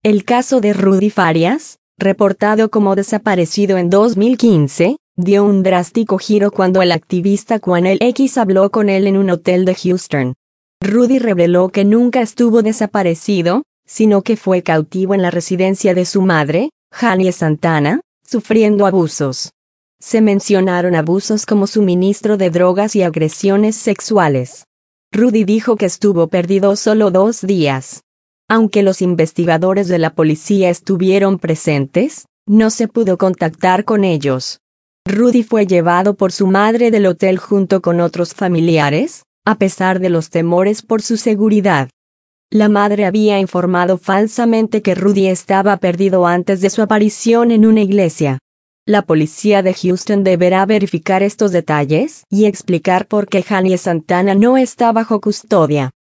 El caso de Rudy Farias, reportado como desaparecido en 2015, dio un drástico giro cuando el activista Juanel X habló con él en un hotel de Houston. Rudy reveló que nunca estuvo desaparecido, sino que fue cautivo en la residencia de su madre, Janie Santana, sufriendo abusos. Se mencionaron abusos como suministro de drogas y agresiones sexuales. Rudy dijo que estuvo perdido solo 2 días. Aunque los investigadores de la policía estuvieron presentes, no se pudo contactar con ellos. Rudy fue llevado por su madre del hotel junto con otros familiares, a pesar de los temores por su seguridad. La madre había informado falsamente que Rudy estaba perdido antes de su aparición en una iglesia. La policía de Houston deberá verificar estos detalles y explicar por qué Janie Santana no está bajo custodia.